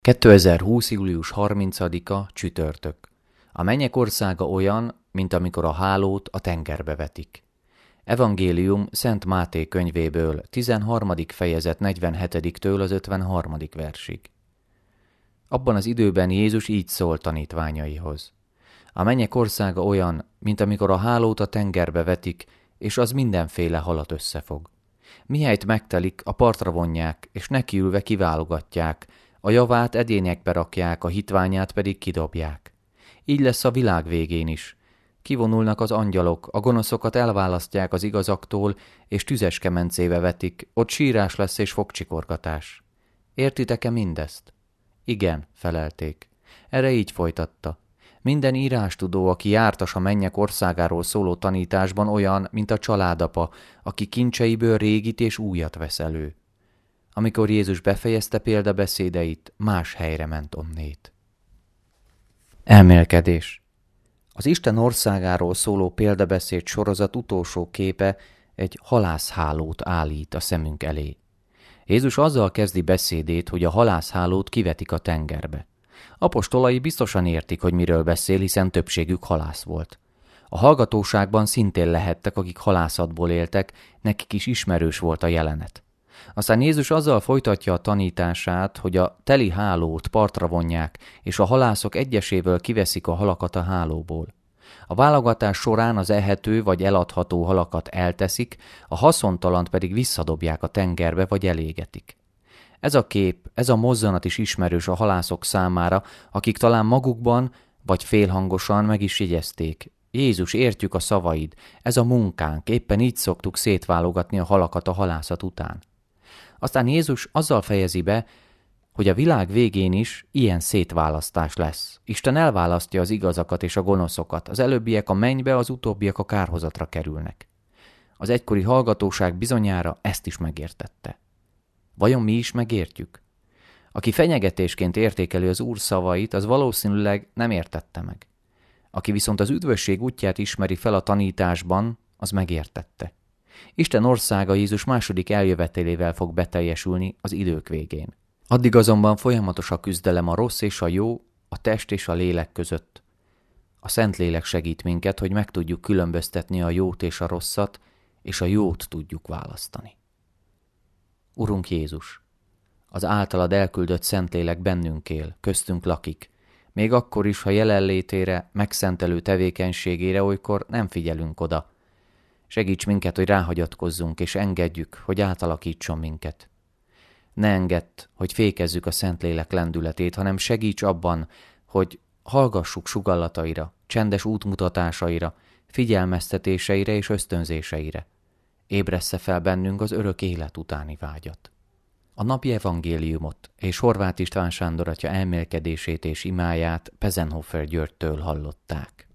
2020. július 30-a csütörtök. A mennyek országa olyan, mint amikor a hálót a tengerbe vetik. Evangélium Szent Máté könyvéből, 13. fejezet 47-től az 53. versig. Abban az időben Jézus így szólt tanítványaihoz. A mennyek országa olyan, mint amikor a hálót a tengerbe vetik, és az mindenféle halat összefog. Mihelyt megtelik, a partra vonják, és nekiülve kiválogatják, a javát edényekbe rakják, a hitványát pedig kidobják. Így lesz a világ végén is. Kivonulnak az angyalok, a gonoszokat elválasztják az igazaktól, és tüzes kemencébe vetik, ott sírás lesz és fogcsikorgatás. Értitek-e mindezt? Igen, felelték. Erre így folytatta. Minden írástudó, aki jártas a mennyek országáról szóló tanításban olyan, mint a családapa, aki kincseiből régit és újat vesz elő. Amikor Jézus befejezte példabeszédeit, más helyre ment onnét. Elmélkedés. Az Isten országáról szóló példabeszéd sorozat utolsó képe egy halászhálót állít a szemünk elé. Jézus azzal kezdi beszédét, hogy a halászhálót kivetik a tengerbe. Apostolai biztosan értik, hogy miről beszél, hiszen többségük halász volt. A hallgatóságban szintén lehettek, akik halászatból éltek, nekik is ismerős volt a jelenet. Aztán Jézus azzal folytatja a tanítását, hogy a teli hálót partra vonják, és a halászok egyesével kiveszik a halakat a hálóból. A válogatás során az ehető vagy eladható halakat elteszik, a haszontalant pedig visszadobják a tengerbe vagy elégetik. Ez a kép, ez a mozzanat is ismerős a halászok számára, akik talán magukban vagy félhangosan meg is jegyezték. Jézus, értjük a szavaid, ez a munkánk, éppen így szoktuk szétválogatni a halakat a halászat után. Aztán Jézus azzal fejezi be, hogy a világ végén is ilyen szétválasztás lesz. Isten elválasztja az igazakat és a gonoszokat, az előbbiek a mennybe, az utóbbiak a kárhozatra kerülnek. Az egykori hallgatóság bizonyára ezt is megértette. Vajon mi is megértjük? Aki fenyegetésként értékeli az Úr szavait, az valószínűleg nem értette meg. Aki viszont az üdvösség útját ismeri fel a tanításban, az megértette. Isten országa Jézus második eljövetelével fog beteljesülni az idők végén. Addig azonban folyamatos a küzdelem a rossz és a jó, a test és a lélek között. A Szentlélek segít minket, hogy meg tudjuk különböztetni a jót és a rosszat, és a jót tudjuk választani. Urunk Jézus, az általad elküldött Szentlélek bennünk él, köztünk lakik, még akkor is, ha jelenlétére, megszentelő tevékenységére olykor nem figyelünk oda. Segíts minket, hogy ráhagyatkozzunk, és engedjük, hogy átalakítson minket. Ne engedd, hogy fékezzük a Szentlélek lendületét, hanem segíts abban, hogy hallgassuk sugallataira, csendes útmutatásaira, figyelmeztetéseire és ösztönzéseire. Ébressze fel bennünk az örök élet utáni vágyat. A napi evangéliumot és Horváth István Sándor atya elmélkedését és imáját Pezenhofer Györgytől hallották.